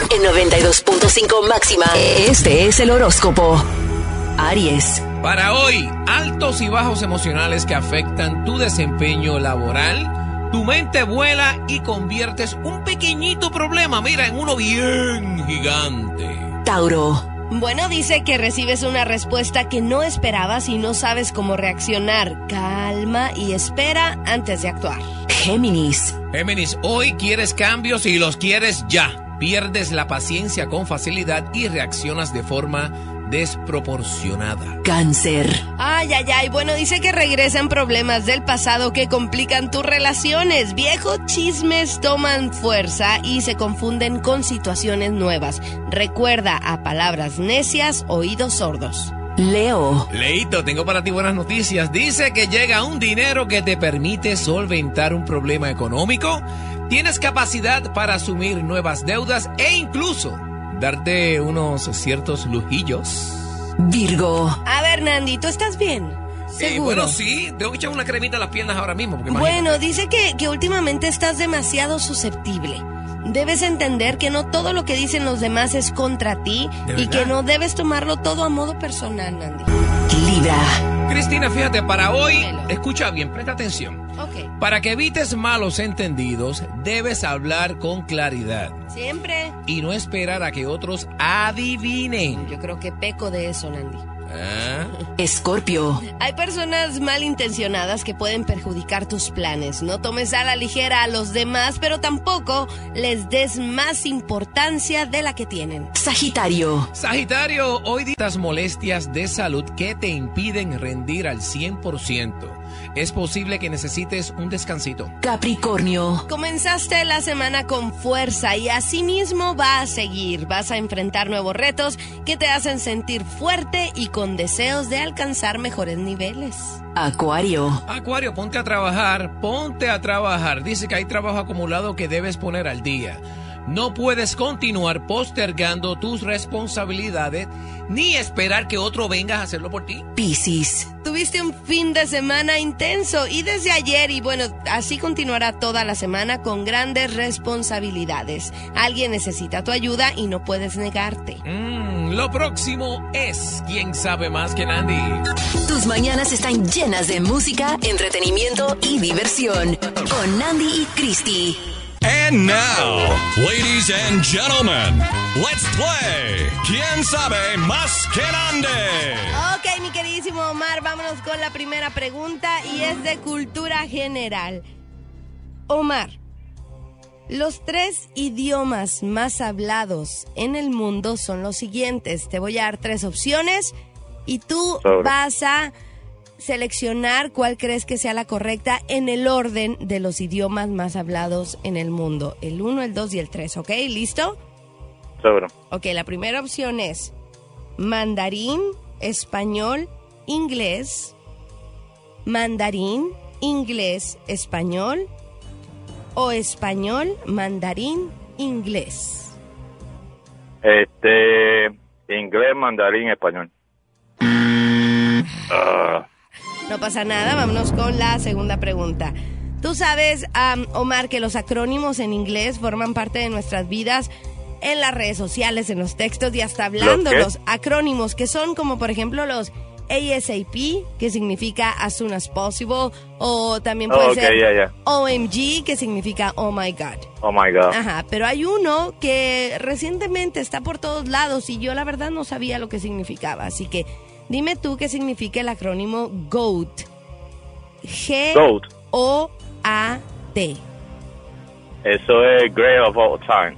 en 92.5 máxima. Este es el horóscopo. Aries. Para hoy, altos y bajos emocionales que afectan tu desempeño laboral. Tu mente vuela y conviertes un pequeñito problema, mira, en uno bien gigante. Tauro. Bueno, dice que recibes una respuesta que no esperabas y no sabes cómo reaccionar. Calma y espera antes de actuar. Géminis. Géminis, hoy quieres cambios y los quieres ya. Pierdes la paciencia con facilidad y reaccionas de forma desproporcionada. Cáncer. Ay, bueno, dice que regresan problemas del pasado que complican tus relaciones. Viejos chismes toman fuerza y se confunden con situaciones nuevas. Recuerda, a palabras necias, oídos sordos. Leo. Leito, tengo para ti buenas noticias. Dice que llega un dinero que te permite solventar un problema económico. Tienes capacidad para asumir nuevas deudas e incluso darte unos ciertos lujillos. Virgo. A ver, Nandi, ¿tú estás bien? ¿Seguro? Bueno, sí. Tengo que echar una cremita a las piernas ahora mismo. Porque bueno, dice que últimamente estás demasiado susceptible. Debes entender que no todo lo que dicen los demás es contra ti y que no debes tomarlo todo a modo personal, Nandi. Libra. Cristina, fíjate, para hoy, escucha bien, presta atención. Okay. Para que evites malos entendidos, debes hablar con claridad. Siempre. Y no esperar a que otros adivinen. Yo creo que peco de eso, Nandi. Escorpio. Hay personas malintencionadas que pueden perjudicar tus planes. No tomes a la ligera a los demás, pero tampoco les des más importancia de la que tienen. Sagitario. Sagitario, hoy estas molestias de salud que te impiden rendir al 100%. Es posible que necesites un descansito. Capricornio. Comenzaste la semana con fuerza y así mismo va a seguir. Vas a enfrentar nuevos retos que te hacen sentir fuerte y con deseos de alcanzar mejores niveles. Acuario. Acuario, ponte a trabajar. Dice que hay trabajo acumulado que debes poner al día. No puedes continuar postergando tus responsabilidades ni esperar que otro venga a hacerlo por ti. Piscis. Tuviste un fin de semana intenso y desde ayer, y bueno, así continuará toda la semana con grandes responsabilidades. Alguien necesita tu ayuda y no puedes negarte. Lo próximo es ¿Quién sabe más que Nandi? Tus mañanas están llenas de música, entretenimiento y diversión. Con Nandi y Cristi. And now, ladies and gentlemen, let's play ¿Quién sabe más que Nandi? Ok, mi queridísimo Omar, vámonos con la primera pregunta y es de cultura general. Omar, los 3 idiomas más hablados en el mundo son los siguientes. Te voy a dar 3 opciones y tú vas a seleccionar cuál crees que sea la correcta en el orden de los idiomas más hablados en el mundo. El 1, el 2 y el 3, ¿ok? ¿Listo? Seguro. Ok, la primera opción es mandarín, español, inglés. Mandarín, inglés, español. O español, mandarín, inglés. Inglés, mandarín, español. No pasa nada, vámonos con la segunda pregunta. Tú sabes, Omar, que los acrónimos en inglés forman parte de nuestras vidas en las redes sociales, en los textos y hasta hablando. Los acrónimos que son como, por ejemplo, los ASAP, que significa as soon as possible, o también puede ser OMG, que significa oh my God. Oh my God. Ajá, pero hay uno que recientemente está por todos lados y yo la verdad no sabía lo que significaba, así que dime tú qué significa el acrónimo GOAT. G-O-A-T. Eso es Great of All Time.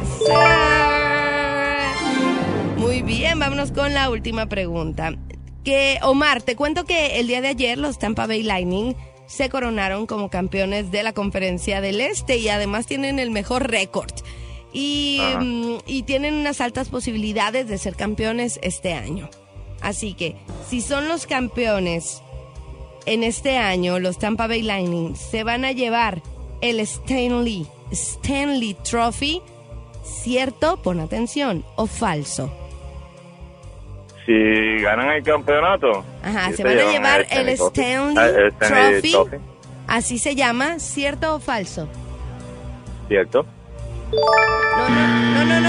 Muy bien, vámonos con la última pregunta. Omar, te cuento que el día de ayer los Tampa Bay Lightning se coronaron como campeones de la Conferencia del Este y además tienen el mejor récord. Y tienen unas altas posibilidades de ser campeones este año. Así que, si son los campeones en este año, los Tampa Bay Lightning se van a llevar el Stanley Trophy, ¿cierto? Pon atención, o falso. Si ganan el campeonato. Ajá, se van a llevar el Stanley Trophy. Así se llama, ¿cierto o falso? Cierto. No, era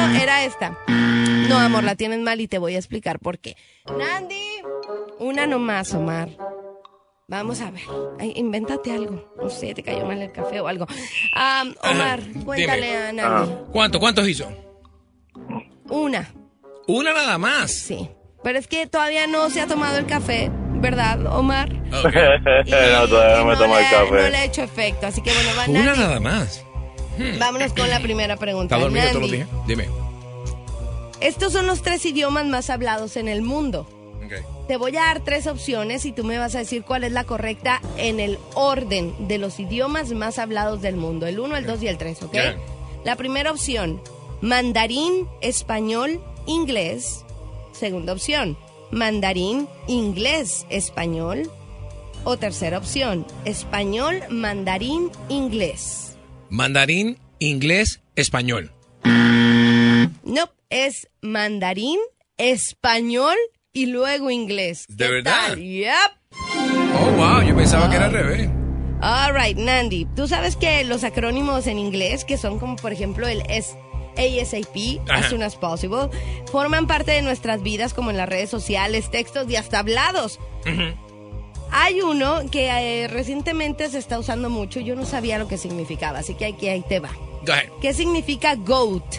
va esta. No, amor, la tienes mal y te voy a explicar por qué. Nandi, una nomás, Omar. Vamos a ver. Ay, invéntate algo. No sé, te cayó mal el café o algo. Omar, cuéntale dime. a Nandi. ¿Cuántos hizo? Una. Una nada más. Sí. Pero es que todavía no se ha tomado el café, ¿verdad, Omar? Ok. No, todavía no me tomo el café. No le ha hecho efecto. Así que bueno, va Una Nandi. nada más. Vámonos con la primera pregunta. ¿Está dormido? Te lo Nandi, dije. Dime. estos son los 3 idiomas más hablados en el mundo. Okay. Te voy a dar 3 opciones y tú me vas a decir cuál es la correcta en el orden de los idiomas más hablados del mundo. El 1, el 2 y el 3, ¿ok? Yeah. La primera opción, mandarín, español, inglés. Segunda opción, mandarín, inglés, español. O tercera opción, español, mandarín, inglés. Mandarín, inglés, español. No, es mandarín, español y luego inglés. ¿De ¿Qué verdad? tal? Yep. Oh, wow, yo pensaba que era al revés. All right, Nandi. Tú sabes que los acrónimos en inglés, que son como por ejemplo el ASAP, Ajá. as soon as possible, forman parte de nuestras vidas como en las redes sociales, textos y hasta hablados. Hay uno que recientemente se está usando mucho, yo no sabía lo que significaba, así que aquí ahí te va. Go ahead. ¿Qué significa GOAT?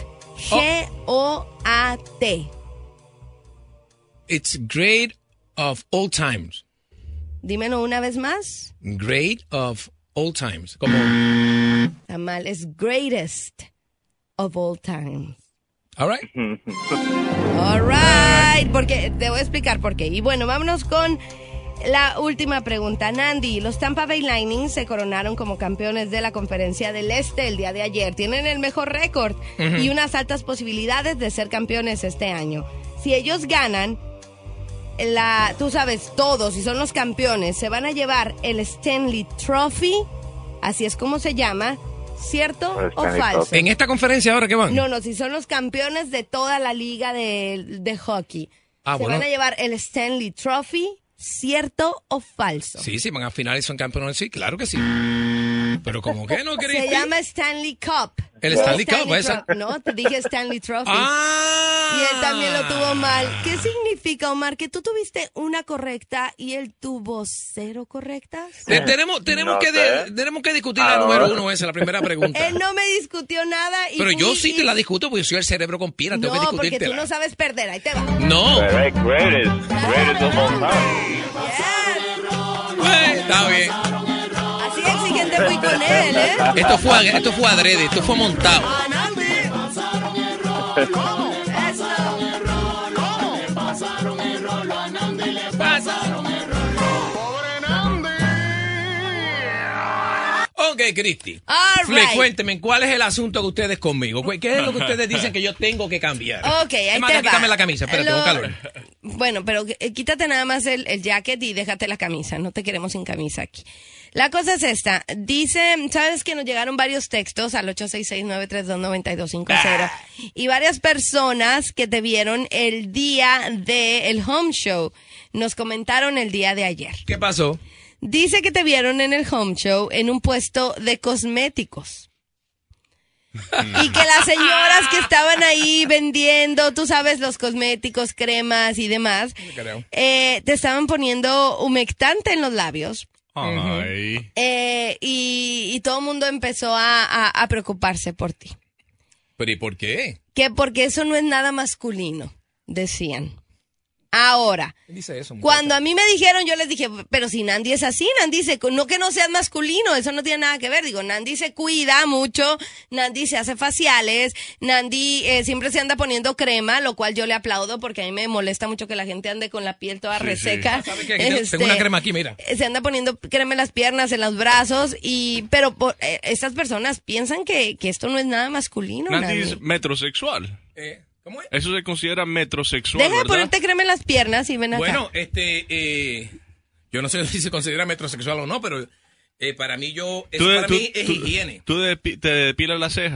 G-O-A-T. It's great of all times. Dímelo una vez más. Great of all times. Como, Está mal, es greatest of all time. all right. All right, porque te voy a explicar por qué. Y bueno, vámonos con la última pregunta. Nandi, los Tampa Bay Lightning se coronaron como campeones de la Conferencia del Este el día de ayer. Tienen el mejor récord y unas altas posibilidades de ser campeones este año. Si ellos ganan, tú sabes, todos, y son los campeones, se van a llevar el Stanley Trophy, así es como se llama, ¿cierto El o Stanley falso? Trophy. En esta conferencia ahora que van. No, si son los campeones de toda la liga de hockey. Ah, Se bueno. van a llevar el Stanley Trophy, ¿cierto o falso? Sí, sí, van a finales y son campeones, sí, claro que sí. Pero como que no queréis. Se llama Stanley Cup. El Stanley Cup, esa. No, te dije Stanley Trophy. Ah. Y él también lo tuvo mal. ¿Qué significa, Omar? Que tú tuviste una correcta y él tuvo 0 correctas. Tenemos No que sé. tenemos que discutir la número 1, esa, la primera pregunta. Él no me discutió nada. Y Pero yo fui sí y- te la discuto porque yo soy el cerebro con piedra, tengo que No, porque tú discutírtela. no sabes perder. Ahí te va. No. Greatest of all time. Está bien. Así de exigente fui con él, ¿eh? Esto fue adrede, esto fue montado. Ok, Cristi. All right. Cuénteme, ¿cuál es el asunto que ustedes conmigo? ¿Qué es lo que ustedes dicen que yo tengo que cambiar? Ok, ahí Es más, te va. quítame la camisa, espérate, tengo calor. Bueno, pero quítate nada más el jacket y déjate la camisa. No te queremos sin camisa aquí. La cosa es esta. Dice, sabes que nos llegaron varios textos al 866-932-9250 y varias personas que te vieron el día del home show nos comentaron el día de ayer. ¿Qué pasó? Dice que te vieron en el home show en un puesto de cosméticos. Y que las señoras que estaban ahí vendiendo, tú sabes, los cosméticos, cremas y demás, Creo. te estaban poniendo humectante en los labios. Ay. Y todo el mundo empezó a preocuparse por ti. ¿Pero y por qué? Que porque eso no es nada masculino, decían. Ahora, ¿Quién dice eso? muchacha? cuando a mí me dijeron, yo les dije, pero si Nandi es así, Nandi dice, no que no seas masculino, eso no tiene nada que ver. Digo, Nandi se cuida mucho, Nandi se hace faciales, Nandi siempre se anda poniendo crema, lo cual yo le aplaudo porque a mí me molesta mucho que la gente ande con la piel toda reseca. ¿Sabes qué? Aquí tengo una crema aquí, mira. Se anda poniendo crema en las piernas, en los brazos, pero estas personas piensan que esto no es nada masculino, Nandi es Nandi. metrosexual. ¿Cómo es? Eso se considera metrosexual, Deja de ¿verdad? ponerte crema en las piernas y ven acá. Bueno, yo no sé si se considera metrosexual o no, pero para mí eso para mí es higiene. ¿Tú te depilas las cejas?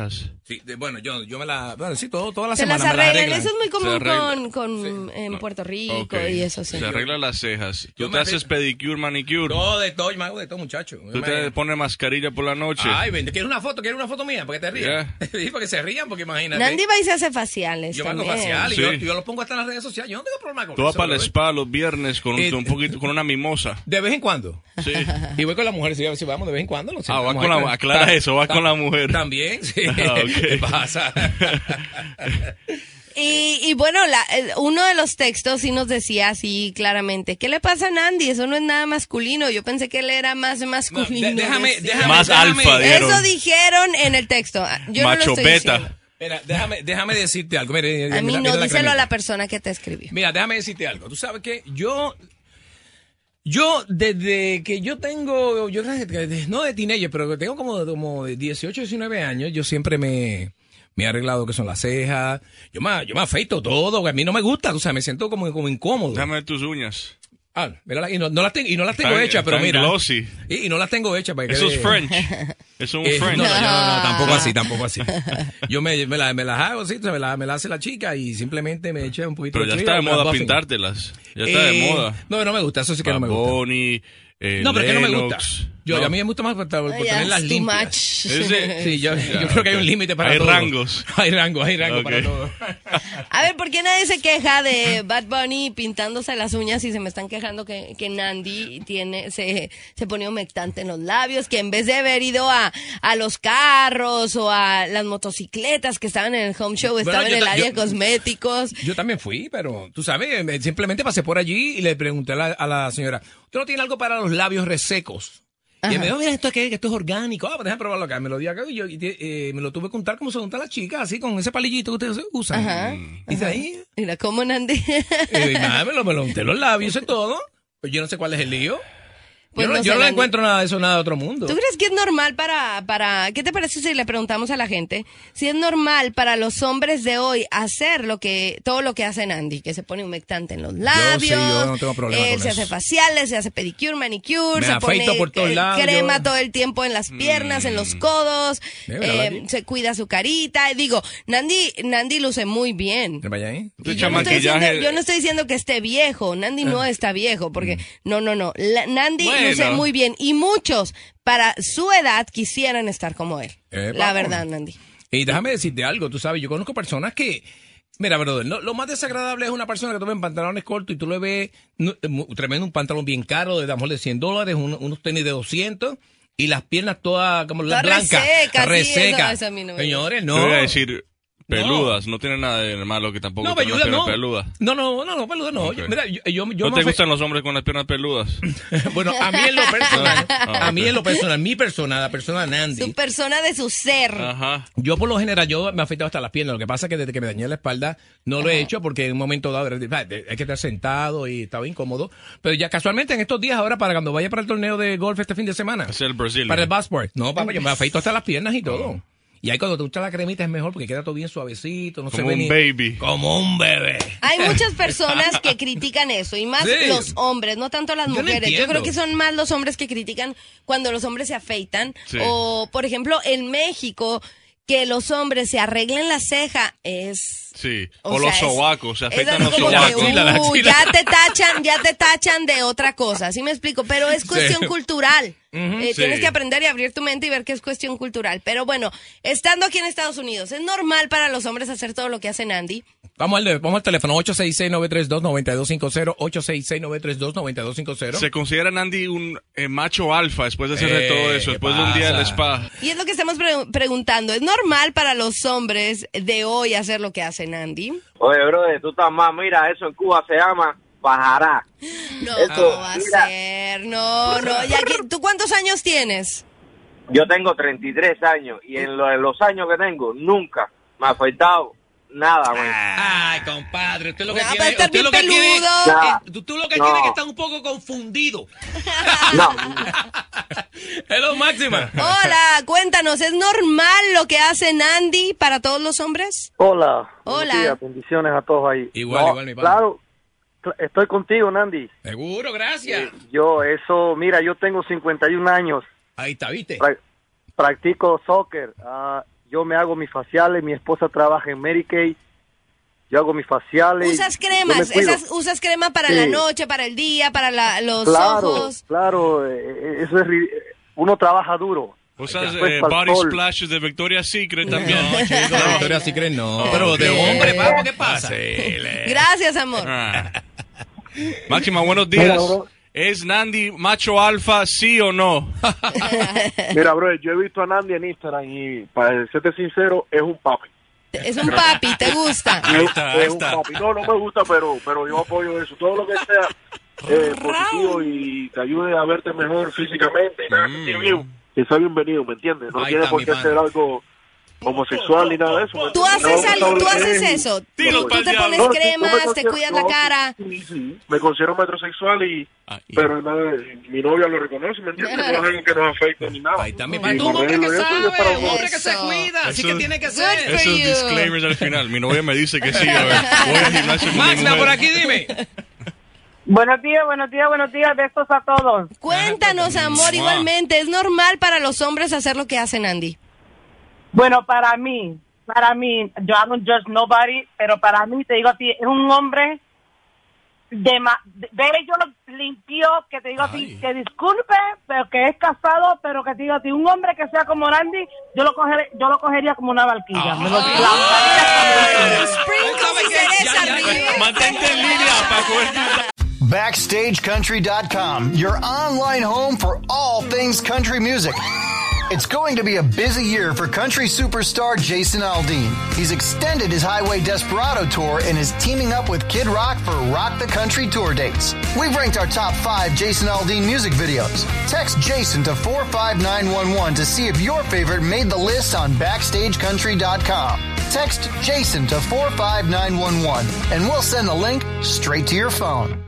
Sí, bueno, yo me la... Bueno, sí, toda la Se semana las me la arreglan. arreglan. Eso es muy Se común arregla. en Puerto Rico Ok. y eso sí. Se arregla las cejas. Yo Tú me te haces pedicure, manicure. Todo de todo, yo me hago de todo, muchacho. Tú te pones mascarilla por la noche. Ay, vende, ¿quieres una foto? ¿Quieres una foto mía? Para que te rías. Sí, para que se rían, porque imagínate. Nandy va y se hace faciales Yo me hago también. facial y Sí. yo lo pongo hasta en las redes sociales. Yo no tengo problema con Tú eso. vas para el brother. spa los viernes con un poquito, con una mimosa. De vez en cuando. Sí. Y voy con la mujer, si vamos de vez en cuando. No sé, Ah, va la con mujer- la- aclara eso, va con la mujer. También, sí. Ah, ok. ¿Qué pasa? Y bueno, uno de los textos sí nos decía así claramente, ¿qué le pasa a Nandy? Eso no es nada masculino. Yo pensé que él era más masculino. déjame- decía. Más alfa, dijeron. Eso dijeron en el texto. Yo no lo Macho estoy beta. diciendo. Mira, déjame decirte algo. Mira, A mí mira, no, mira la díselo a cremita. la persona que te escribió. Mira, déjame decirte algo. Tú sabes que yo desde que yo tengo, yo creo que no de teenager, pero que tengo como de 18, 19 años, yo siempre me he arreglado que son las cejas. Yo me afeito todo, que a mí no me gusta, o sea, me siento como incómodo. Déjame ver tus uñas. Ah, mira, y no las tengo Están- hechas, pero están mira. glossy. Y no las tengo hechas para que Eso es quede- French. Eso es un French. No, tampoco así. Yo me las hago así, me la hace la chica y simplemente me eché un poquito Pero de ya clear, está de una moda buffing. pintártelas. Ya está de moda. No me gusta, eso sí que no me Bad gusta. Bunny, No, pero es que no me gusta. Lennox. A No. mí me gusta más por Ay, tenerlas it's too limpias. much. Sí, yo creo que hay un límite para Hay todo. rangos. Hay rango Ok. para todo. A ver, ¿por qué nadie se queja de Bad Bunny pintándose las uñas y se me están quejando que Nandy se pone humectante en los labios, que en vez de haber ido a los carros o a las motocicletas que estaban en el home show, Bueno, estaban en yo el ta- área yo- de cosméticos? Yo también fui, pero tú sabes, simplemente pasé por allí y le pregunté a la señora, ¿usted no tiene algo para los labios resecos? Y él me dijo, mira, esto es orgánico. Ah, pues déjame probarlo acá. Me lo dio acá y yo me lo tuve que untar como se unta la chica, así con ese palillito que ustedes usan. Ajá. Y dice ahí, Mira, ¿cómo Nandy? y nada, me lo unté los labios y todo. Pues yo no sé cuál es el lío. Pues yo no no, sé, yo no Nandy. encuentro nada de eso, nada de otro mundo. ¿Tú crees que es normal ¿qué te parece si le preguntamos a la gente si es normal para los hombres de hoy hacer todo lo que hace Nandy, que se pone humectante en los labios, yo no tengo problema con se eso. hace faciales, se hace pedicure, manicure, Me se afeito pone por todos lados, crema yo- todo el tiempo en las piernas, en los codos, se cuida su carita. Digo, Nandy luce muy bien. ¿Te vaya ahí? Tú Y echa yo no estoy diciendo- maquillaje. yo no estoy diciendo que esté viejo. Nandy no está viejo, porque no. Nandy Bueno. luce muy bien y muchos para su edad quisieran estar como él. Vamos. La verdad, Nandy. Y déjame decirte algo, tú sabes, yo conozco personas que... Mira, brother, lo más desagradable es una persona que tú ves en pantalones cortos y tú le ves tremendo un pantalón bien caro, de a lo mejor de $100, unos tenis de 200 y las piernas todas como Todas blancas, resecas, sí, resecas. eso a mí no me Señores, Te no. voy a decir peludas. No tiene nada de malo que tampoco No, tengan las peluda piernas no. peludas. No, peluda no. Ok. Mira, yo ¿No me te afeito- gustan los hombres con las piernas peludas? Bueno, a mí en lo personal, Ah, a mí en lo personal, la persona Nandy, Su persona de su ser. Ajá. yo por lo general, yo me he afeitado hasta las piernas. Lo que pasa es que desde que me dañé la espalda, no lo he hecho porque en un momento dado hay que estar sentado y estaba incómodo. Pero ya casualmente en estos días ahora, para cuando vaya para el torneo de golf este fin de semana. Es el Brazilian. Para el Passport. No, papá, yo me afeito hasta las piernas y todo. Y ahí cuando te gusta la cremita es mejor porque queda todo bien suavecito, no se Como ve un ni... baby. Como un bebé. Hay muchas personas que critican eso, y más Sí. los hombres, no tanto las Yo no mujeres. Yo entiendo. creo que son más los hombres que critican cuando los hombres se afeitan. Sí. O, por ejemplo, en México, que los hombres se arreglen la ceja es... Sí. O O, los sea, sobacos. Se es afeitan algo los como que, sobacos. axila, la axila. ya te tachan de otra cosa, ¿sí me explico? Pero es cuestión cultural. Sí. Tienes que aprender y abrir tu mente y ver que es cuestión cultural. Pero bueno, estando aquí en Estados Unidos, ¿es normal para los hombres hacer todo lo que hace Nandy? Vamos al teléfono 866-932-9250, 866-932-9250. Se considera Nandy un macho alfa después de hacer todo eso, ¿qué después de un día del pasa? spa. Y es lo que estamos preguntando. ¿Es normal para los hombres de hoy hacer lo que hace Nandy? Oye, brother, tú estás mal. Mira, eso en Cuba se llama pajará. No, Eso, ¿cómo va a mira. ser? No. Y aquí, ¿tú cuántos años tienes? Yo tengo 33 años y en los años que tengo nunca me he afeitado nada, güey. Ay, compadre, usted lo que Ah, tiene, va a estar usted lo bien que tiene, peludo. tú lo que No. tiene es que estar un poco confundido. No, Es lo máxima. Hola, cuéntanos, ¿es normal lo que hace Nandy para todos los hombres? Hola. Hola. Buenos días, bendiciones a todos ahí. Igual, mi padre. Claro, estoy contigo, Nandy. Seguro, gracias. Mira, yo tengo 51 años, Ahí está, ¿viste? practico soccer. yo me hago mis faciales, mi esposa trabaja en Mary Kay, yo hago mis faciales. ¿Usas cremas? ¿Usas crema para la noche, para el día, para los ojos? Claro, eso es uno trabaja duro. ¿Usas body splashes de Victoria's Secret también? No, chico, Victoria's Secret no. Pero de hombre, papo, ¿qué pasa? Gracias, amor. Máxima, buenos días. ¿Es Nandy macho alfa, sí o no? Mira, bro, yo he visto a Nandy en Instagram y, para serte sincero, es un papi. Es un papi, ¿te gusta? Ahí está. Un papi. No me gusta, pero yo apoyo eso. Todo lo que sea positivo y te ayude a verte mejor físicamente y nada, que sea bienvenido, ¿me entiendes? No tiene por qué ser algo homosexual ni nada de eso. ¿Tú haces eso? ¿Tú te pones cremas, te cuidas la cara? Sí. Me considero metrosexual pero nada, mi novia lo reconoce, ¿me entiendes? No es algo que nos afecte ni nada. Ahí está mi un hombre que sabe, un hombre que se cuida, así que tiene que ser. Esos disclaimers al final. Mi novia me dice que sí, a ver, voy al gimnasio con mi Máxima, mujer. por aquí, dime. Buenos días, besos a todos. Cuéntanos, amor, igualmente, ¿es normal para los hombres hacer lo que hacen, Andy? Bueno, para mí, yo I don't judge nobody, pero para mí, te digo a ti, es un hombre bello, limpio, que te digo a ti, que disculpe, pero que es casado, pero que te digo a ti, un hombre que sea como Randy, yo lo cogería como una barquilla. Mantente en línea para coger. BackstageCountry.com, your online home for all things country music. It's going to be a busy year for country superstar Jason Aldean. He's extended his Highway Desperado tour and is teaming up with Kid Rock for Rock the Country tour dates. We've ranked our top 5 Jason Aldean music videos. Text Jason to 45911 to see if your favorite made the list on BackstageCountry.com. Text Jason to 45911 and we'll send the link straight to your phone.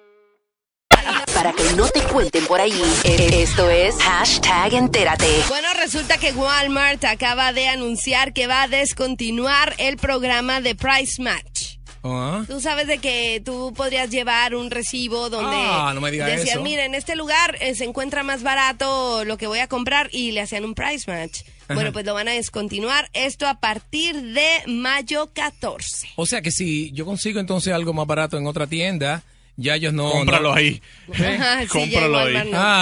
Para que no te cuenten por allí, esto es #entérate. Bueno, resulta que Walmart acaba de anunciar que va a descontinuar el programa de Price Match. Tú sabes de que tú podrías llevar un recibo donde no me digas decían, eso. mira, en este lugar se encuentra más barato lo que voy a comprar y le hacían un Price Match. Bueno, pues lo van a descontinuar, esto a partir de mayo 14. O sea que si yo consigo entonces algo más barato en otra tienda, ya ellos no... Cómpralo ahí. Sí, Cómpralo ahí.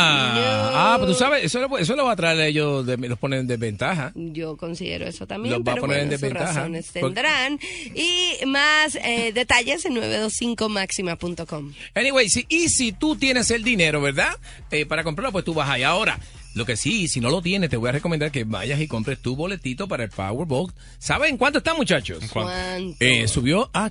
Pero tú sabes, eso lo va a traer ellos, los ponen en desventaja. Yo considero eso también, Los va a pero poner en sus desventaja. razones tendrán. Y más detalles en 925maxima.com. Anyway, si tú tienes el dinero, ¿verdad? Para comprarlo, pues tú vas ahí. Ahora, lo que sí, si no lo tienes, te voy a recomendar que vayas y compres tu boletito para el Powerball. ¿Saben cuánto está, muchachos? ¿Cuánto? Subió a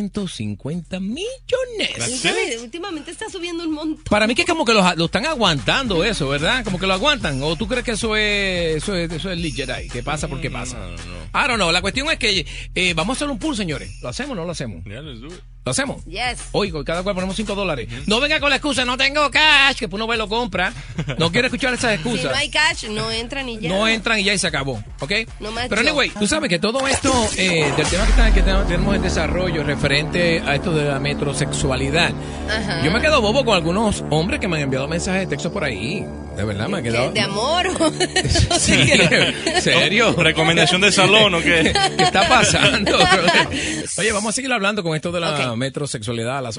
550 millones. Últimamente está subiendo un montón. Para mí que como que lo están aguantando eso, ¿verdad? Como que lo aguantan. ¿O tú crees que eso es legit ahí? ¿Qué pasa? ¿Por qué pasa? I don't know. La cuestión es que vamos a hacer un pool, señores. ¿Lo hacemos o no lo hacemos? Yeah, let's do it. ¿Lo hacemos? Yes. Oigo, cada cual ponemos $5. No venga con la excusa, no tengo cash, que uno ve lo compra. No quiero escuchar esas excusas. Si no hay cash, no entran y ya. No entran y ya y se acabó, ¿ok? No más Pero yo. anyway, tú sabes que todo esto del tema que tenemos en desarrollo referente a esto de la metrosexualidad. Ajá. Yo me quedo bobo con algunos hombres que me han enviado mensajes de texto por ahí. De verdad, me ha quedado... ¿De amor? Sí, ¿serio? ¿Recomendación de salón o qué? ¿Qué está pasando? Oye, vamos a seguir hablando con esto de la metrosexualidad a las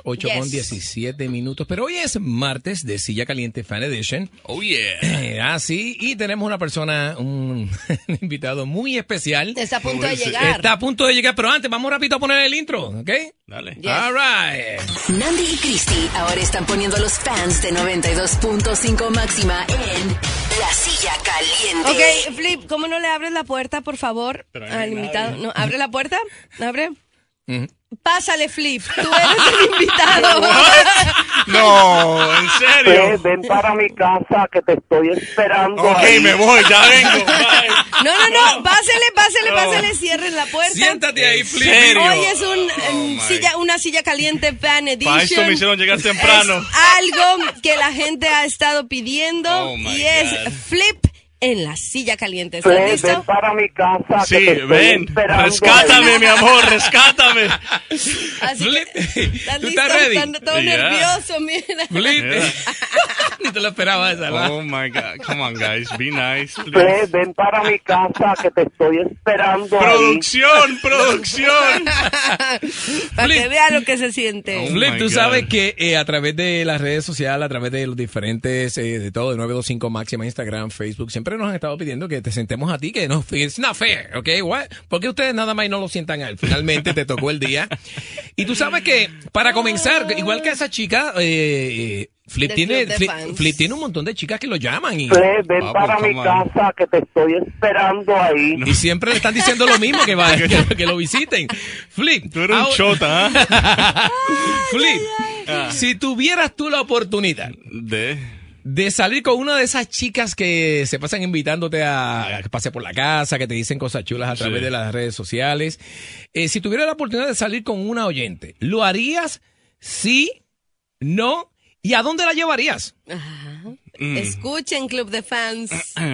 8:17. Pero hoy es martes de Silla Caliente Fan Edition. Oh, yeah. Sí, y tenemos una persona, un invitado muy especial. Está a punto de llegar. Está a punto de llegar, pero antes vamos rapidito a poner el intro, ¿ok? Dale. Yes. All right. Nandy y Christy ahora están poniendo a los fans de 92.5 Máxima en La Silla Caliente. Ok, Flip, ¿cómo no le abres la puerta, por favor, al invitado? No, ¿abre la puerta? ¿Abre? Pásale, Flip. Tú eres el invitado. No, ¿en serio? Ven para mi casa que te estoy esperando. Ok, ahí. me voy, ya vengo. Bye. No. Pásale. Cierren la puerta. Siéntate ahí, Flip. serio? Hoy es una silla caliente Fan Edition. Para esto me hicieron llegar temprano. Es algo que la gente ha estado pidiendo Oh, my y es God. Flip en la silla caliente. ¿Estás Ven listo? para mi casa. Sí, ven. Rescátame, mi amor, rescátame. Así que, ¿estás ¿Tú listo? estás ready? Están todo nervioso, mira. Flip. Ni te lo esperaba esa, ¿verdad? Oh my God. Come on, guys. Be nice. Please. Ven para mi casa que te estoy esperando. Producción. Para que vea lo que se siente. Oh Flip, my tú God. sabes que a través de las redes sociales, a través de los diferentes, de todo, de 925 Máxima, Instagram, Facebook, siempre nos han estado pidiendo que te sentemos a ti, que no, it's not fair, ¿ok? What? Porque ustedes nada más y no lo sientan a él. Finalmente te tocó el día. Y tú sabes que, para comenzar, igual que esa chica, Flip tiene un montón de chicas que lo llaman. Y, Ven para mi casa que te estoy esperando ahí. y siempre le están diciendo lo mismo, que lo visiten. Flip. Tú eres un chota, ¿ah? Flip, si tuvieras tú la oportunidad de salir con una de esas chicas que se pasan invitándote a que pase por la casa, que te dicen cosas chulas a través de las redes sociales, si tuvieras la oportunidad de salir con una oyente, ¿lo harías? ¿Sí? ¿No? ¿Y a dónde la llevarías? Ajá. Escuchen, Club de Fans.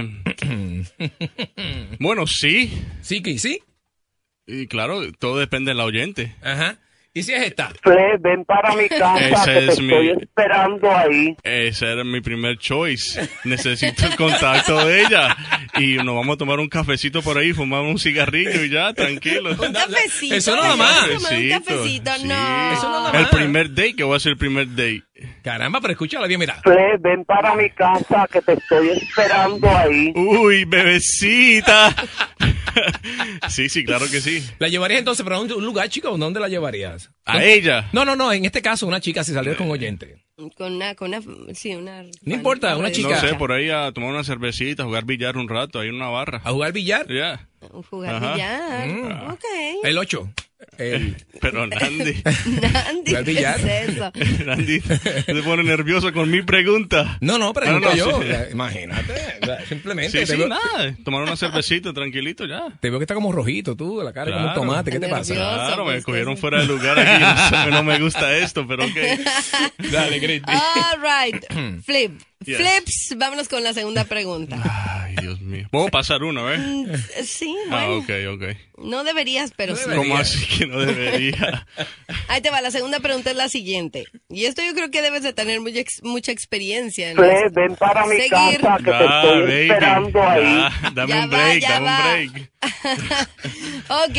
Bueno, sí. Sí que sí. Y claro, todo depende de la oyente. Ajá. ¿Y si es esta? Ven para mi casa Ese que te es estoy esperando ahí. Ese era mi primer choice. Necesito el contacto de ella. Y nos vamos a tomar un cafecito por ahí, fumar un cigarrillo y ya, tranquilo. Un cafecito. Eso nada más. Un cafecito, Sí. no. Eso nada El más. primer date, que voy a ser el primer date. Caramba, pero escúchala bien, mira. Ven para mi casa que te estoy esperando ahí. Uy, bebecita. Sí, claro que sí. ¿La llevarías entonces para un lugar, chico? ¿Dónde la llevarías? ¿A ella? No, en este caso, una chica, si saliera con oyente. Con una. No importa, una chica. No sé, por ahí a tomar una cervecita, a jugar billar un rato, ahí en una barra. ¿A jugar billar? Ya. Jugar Ajá. billar. Ok. El 8. Pero Nandy. Nandy, ¿qué es eso? Nandy se pone nervioso con mi pregunta. No, pregunto yo. Sí. Imagínate. Simplemente. Sí, nada. Tomar una cervecita, tranquilito, ya. Te veo que está como rojito tú, la cara como un tomate. ¿Qué te pasa? Claro, me cogieron fuera de lugar aquí. No me gusta esto, pero ok. Dale, Cristi. All right. Flip. Yes. Flips, vámonos con la segunda pregunta. Ay, Dios mío. Puedo pasar una, Sí, bueno. Ok. No deberías, pero sí. ¿Cómo así que no debería? Ahí te va, la segunda pregunta es la siguiente. Y esto yo creo que debes de tener mucha experiencia en Ven para mi casa que te estoy esperando ahí. Dame un break. Ok.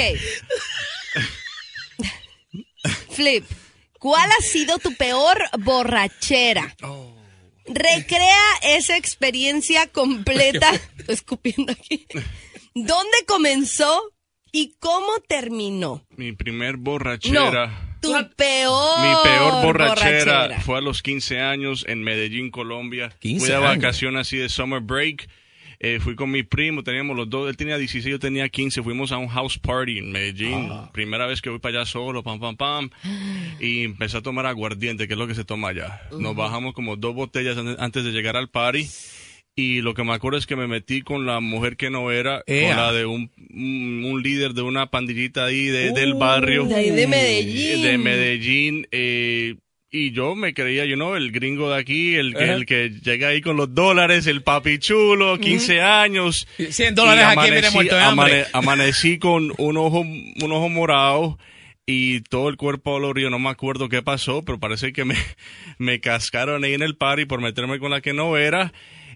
Flip, ¿cuál ha sido tu peor borrachera? Recrea esa experiencia completa. Estoy escupiendo aquí. ¿Dónde comenzó y cómo terminó? Mi primer borrachera. No, tu peor. Mi peor borrachera fue a los 15 años en Medellín, Colombia. 15 Fui de años. vacaciones así de summer break. Fui con mi primo, teníamos los dos, él tenía 16, yo tenía 15, fuimos a un house party en Medellín, primera vez que voy para allá solo, pam, y empecé a tomar aguardiente, que es lo que se toma allá. Nos bajamos como 2 botellas antes de llegar al party, y lo que me acuerdo es que me metí con la mujer que no era, con la de un líder de una pandillita ahí del barrio. De ahí de Medellín. De Medellín, y yo me creía, el gringo de aquí, el que llega ahí con los dólares, el papi chulo, 15 años. $100 aquí, mire, muerto de hambre. Amanecí con un ojo morado y todo el cuerpo dolorido. No me acuerdo qué pasó, pero parece que me cascaron ahí en el party por meterme con la que no era.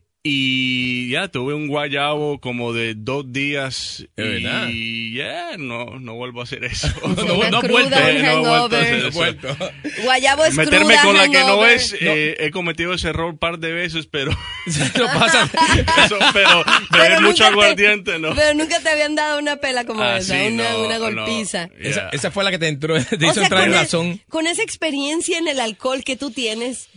Y ya tuve un guayabo como de 2 días. Y ya, no vuelvo a hacer eso. No he vuelto. Guayabo es meterme cruda, con la que no hangover. es. He cometido ese error un par de veces, pero no pasa. pero beber mucho aguardiente, no. Pero nunca te habían dado una pela como esa, sí, una golpiza. No, yeah. Esa fue la que te hizo entrar en razón. Con esa experiencia en el alcohol que tú tienes.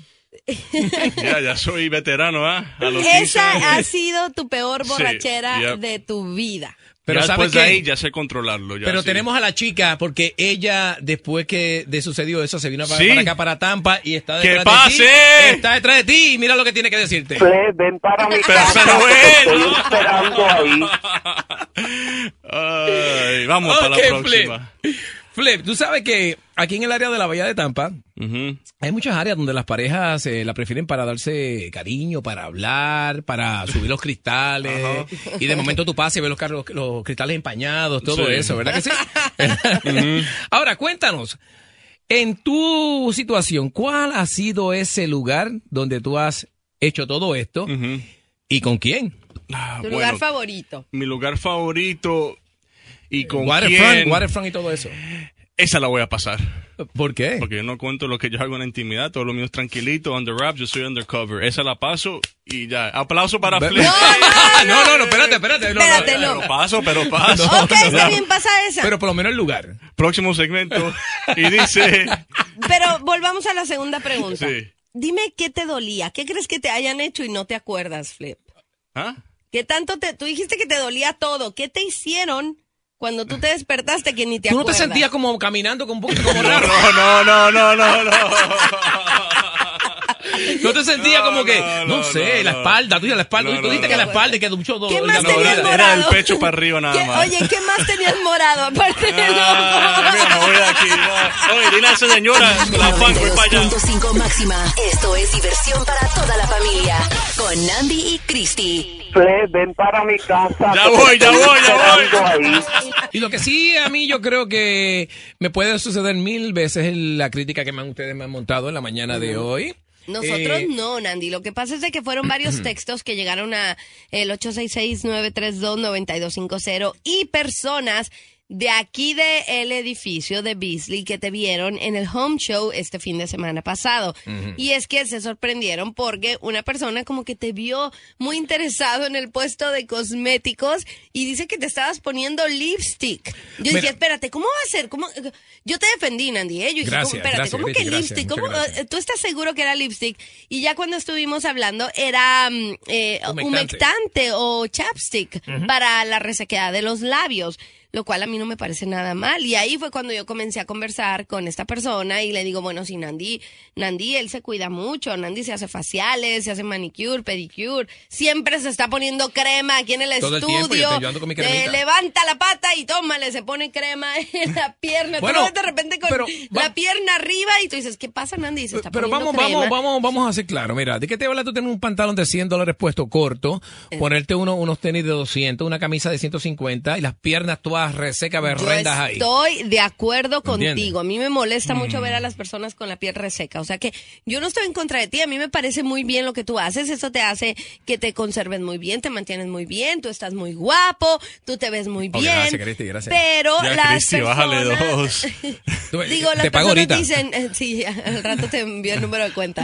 Ya soy veterano, A los 15 Esa años. ha sido tu peor borrachera de tu vida. Pero ya ¿sabes después de qué? ahí ya sé controlarlo. Ya, pero sí. tenemos a la chica, porque ella, después que sucedió eso, se vino para, Sí. para acá, para Tampa, y está ¡Que detrás de ti. pase! Está detrás de ti, y mira lo que tiene que decirte. Ven para mi Pero casa esa no que te es, estoy ¿no? esperando ahí. Ay, vamos para la Ok, próxima. Flip. Flip, tú sabes que aquí en el área de la Bahía de Tampa hay muchas áreas donde las parejas la prefieren para darse cariño, para hablar, para subir los cristales. Y de momento tú pasas y ves los cristales empañados, todo eso, ¿verdad que sí? Ahora, cuéntanos, en tu situación, ¿cuál ha sido ese lugar donde tú has hecho todo esto y con quién? ¿Tu lugar favorito? Mi lugar favorito y con Waterfront y todo eso. Esa la voy a pasar. ¿Por qué? Porque yo no cuento lo que yo hago en la intimidad, todo lo mío es tranquilito, under wraps, yo soy undercover. Esa la paso y ya. Aplauso para Flip. No, espérate. Pero paso. Ok, está bien, pasa esa. Pero por lo menos el lugar. Próximo segmento. Y dice... Pero volvamos a la segunda pregunta. Sí. Dime qué te dolía. ¿Qué crees que te hayan hecho y no te acuerdas, Flip? ¿Ah? ¿Qué tanto tú dijiste que te dolía todo? ¿Qué te hicieron cuando tú te despertaste que ni te acuerdas? ¿Tú no te sentías como caminando con un poquito como raro? No. ¿No te sentías como que, no sé, la espalda, tú dijiste que la espalda y que mucho dolor? ¿Qué más tenías morado? Era el pecho para arriba nada más. Oye, ¿qué más tenías morado aparte de Mira, me voy de aquí. Oye, dile a esa señora, la fan, voy para allá. 92.5 máxima. Esto es diversión para toda la familia. Con Nandi y Christy. Ven para mi casa. Ya voy. Y lo que sí a mí yo creo que me puede suceder 1000 veces es la crítica que ustedes me han montado en la mañana de hoy. Nosotros no, Nandi. Lo que pasa es de que fueron varios textos que llegaron a el 866-932-9250 y personas de aquí del edificio de Beasley que te vieron en el home show este fin de semana pasado. Y es que se sorprendieron porque una persona como que te vio muy interesado en el puesto de cosméticos y dice que te estabas poniendo lipstick. Yo dije, espérate, ¿cómo va a ser? ¿Cómo? Yo te defendí, Nandi, Yo dije, espérate, ¿cómo que lipstick? ¿Cómo? ¿Tú estás seguro que era lipstick? Y ya cuando estuvimos hablando era humectante o chapstick para la resequedad de los labios. Lo cual a mí no me parece nada mal. Y ahí fue cuando yo comencé a conversar con esta persona y le digo, bueno, si Nandi, él se cuida mucho. Nandi se hace faciales, se hace manicure, pedicure. Siempre se está poniendo crema aquí en el todo estudio. El tiempo, con mi levanta la pata y tómale, se pone crema en la pierna. Bueno, tú ves de repente con la pierna arriba y tú dices, ¿qué pasa, Nandi? Se está poniendo crema. Vamos a hacer claro. Mira, ¿de qué te habla tú tener un pantalón de $100 puesto corto, ponerte unos tenis de 200, una camisa de 150 y las piernas todas resecas, berrendas ahí? Estoy de acuerdo contigo. A mí me molesta mucho ver a las personas con la piel reseca. O sea que yo no estoy en contra de ti. A mí me parece muy bien lo que tú haces. Eso te hace que te conserves muy bien, te mantienes muy bien, tú estás muy guapo, tú te ves muy bien. Gracias, Cristi, gracias. Pero ya, las Cristi, personas... bájale 2. Digo, las te pago personas ahorita. dicen... sí, al rato te envío el número de cuenta.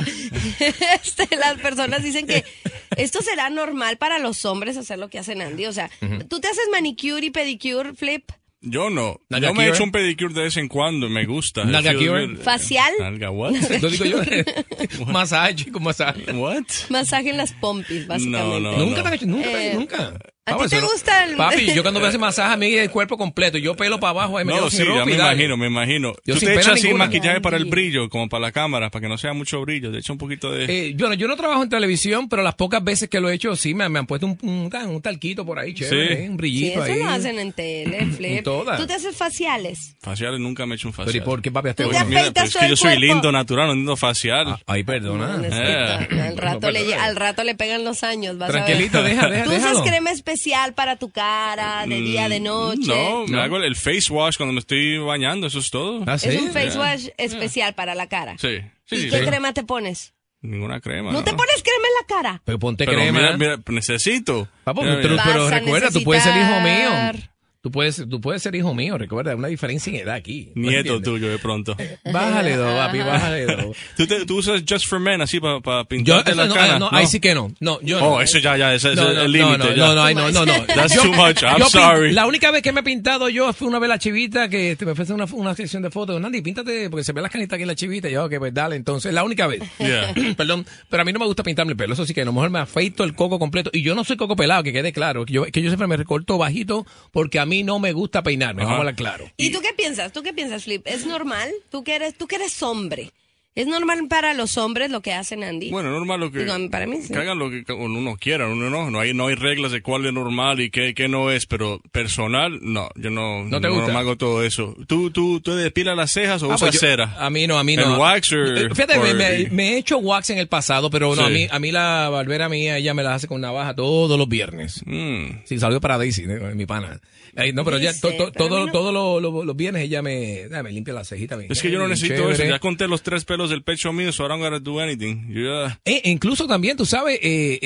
Las personas dicen que esto será normal para los hombres hacer lo que hace Nandi. O sea, ¿tú te haces manicure y pedicure, Flip? Yo no. Yo me he hecho un pedicure de vez en cuando, me gusta. ¿Facial? ¿Nalga what? Lo digo yo. Masaje, chico, masaje. What? Masaje en las pompis, básicamente. No. Nunca te has hecho, nunca. ¿A ti te gusta el...? Papi, yo cuando me hace masaje a mí el cuerpo completo, yo pelo para abajo, ahí me quedo sin ropa. Ya me imagino. Yo tú sin te pena echas así ninguna. maquillaje para el brillo, como para la cámara, para que no sea mucho brillo. Te echo un poquito de... Bueno, yo no trabajo en televisión, pero las pocas veces que lo he hecho, sí, me han puesto un talquito por ahí, chévere, Sí. un brillito Sí, ahí. eso lo hacen en tele, Flip. Todas. ¿Tú te haces faciales? Faciales nunca me he hecho un facial. Pero ¿y por qué, papi? ¿Tú te afeitas es todo que el yo soy cuerpo? lindo, natural, no necesito facial. Ay, perdona. Al rato le pegan los años, vas Tranquilito, a ver. déjalo. ¿Tú usas crema especial para tu cara, de día, de noche? No, me hago el face wash cuando me estoy bañando, eso es todo. ¿Ah, sí? Es un face wash especial para la cara. Sí. ¿Y qué crema te pones? Ninguna crema. ¿No te pones crema en la cara? Pero ponte Pero crema. mira, necesito. Papo, Mira, pero Vas a recuerda, tú puedes ser hijo mío. necesitar- Tú puedes ser hijo mío, recuerda, hay una diferencia en edad aquí. ¿No Nieto entiendes? tuyo de pronto. Bájale dos, papi, bájale dos. ¿Tú usas Just for Men así para Yo, pintarte la cara? no, ahí sí que no. No, yo no. Eso ya, ese es No, el límite. No. That's too much, I'm sorry. La única vez que me he pintado yo fue una vez la chivita que me ofrece una sesión de fotos. Nandi, píntate, porque se ve las canitas aquí en la chivita. Y yo, ok, pues dale, entonces, la única vez. Yeah. Perdón, pero a mí no me gusta pintarme el pelo, eso sí que a lo mejor me afeito el coco completo. Y yo no soy coco pelado, que quede claro. Que yo siempre me recorto bajito porque a mí no me gusta peinarme, vamos a hablar claro. ¿Y tú qué piensas? Flip? ¿Es normal? ¿Tú que eres hombre? ¿Es normal para los hombres lo que hacen, Andy? Bueno, normal lo que... Digo, para mí sí. Que hagan lo que uno quiera, no hay reglas de cuál es normal y qué no es, pero personal, no, yo no te gusta. No me hago todo eso. ¿Tú te depilas las cejas o usas cera? A mí no. ¿En wax o...? Fíjate, me he hecho wax en el pasado, pero no, Sí. a mí la barbera mía, ella me la hace con navaja todos los viernes. Sí, salió para Daisy, mi pana. No, pero ya todos los viernes ella me limpia la cejita. Es que yo no necesito eso, ya conté los 3 pelos del pecho mío, so I don't gotta do anything. Incluso también, tú sabes,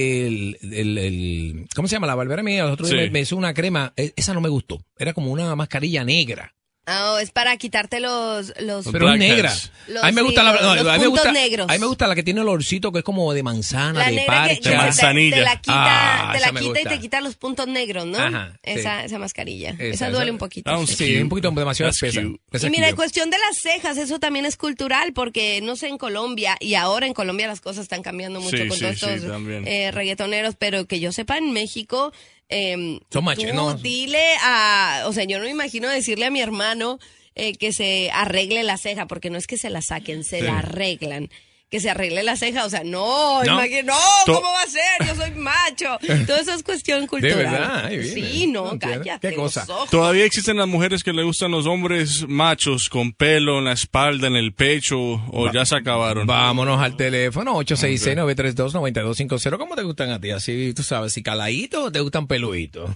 ¿cómo se llama? La barbera mía, los otros días me hizo una crema, esa no me gustó, era como una mascarilla negra. Es para quitarte los pero es negra. A mí me gusta los puntos negros. A mí me gusta la que tiene el olorcito que es como de manzana, la de negra parcha. de manzanilla. Te la quita gusta. y te quita los puntos negros, ¿no? Ajá, esa mascarilla. Esa duele un poquito. Sí, un poquito demasiado espesa. Y mira, en cuestión de las cejas, eso también es cultural, porque no sé en Colombia, y ahora en Colombia las cosas están cambiando mucho con todos estos reggaetoneros, pero que yo sepa, en México... son machos, ¿no? Dile o sea, yo no me imagino decirle a mi hermano que se arregle la ceja, porque no es que se la saquen, se la arreglan. Que se arregle la ceja, o sea, no, ¿cómo va a ser? Yo soy macho. Todo eso es cuestión cultural. De verdad, ahí viene. Sí, no, cállate. ¿Qué cosa? Todavía existen las mujeres que le gustan los hombres machos con pelo en la espalda, en el pecho, o ya se acabaron. Vámonos al teléfono, 866-932-9250. ¿Cómo te gustan a ti? Así, tú sabes, si caladitos o te gustan peluditos.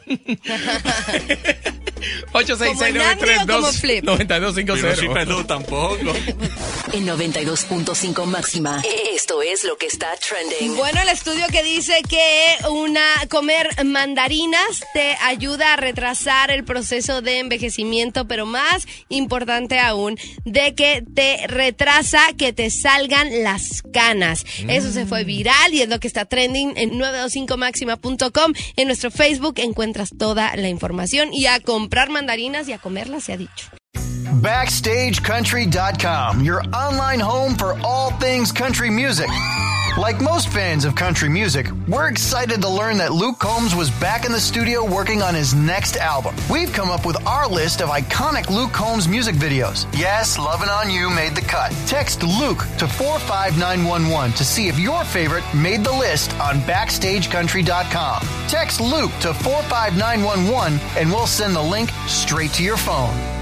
866-932-9250. Pero si pelú tampoco. En 92.5 máxima. Esto es lo que está trending. Bueno, el estudio que dice que comer mandarinas te ayuda a retrasar el proceso de envejecimiento, pero más importante aún, de que te retrasa que te salgan las canas. Eso se fue viral y es lo que está trending en 925maxima.com. En nuestro Facebook encuentras toda la información y a comprar mandarinas y a comerlas, se ha dicho. BackstageCountry.com, your online home for all things country music. Like most fans of country music, we're excited to learn that Luke Combs was back in the studio working on his next album. We've come up with our list of iconic Luke Combs music videos. Yes, Lovin' On You made the cut. Text Luke to 45911 to see if your favorite made the list on BackstageCountry.com. Text Luke to 45911 and we'll send the link straight to your phone.